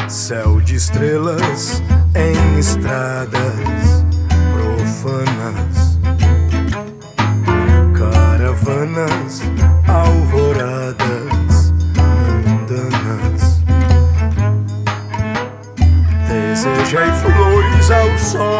Céu de estrelas em estradas profanas, caravanas, alvoradas mundanas. Desejei flores ao sol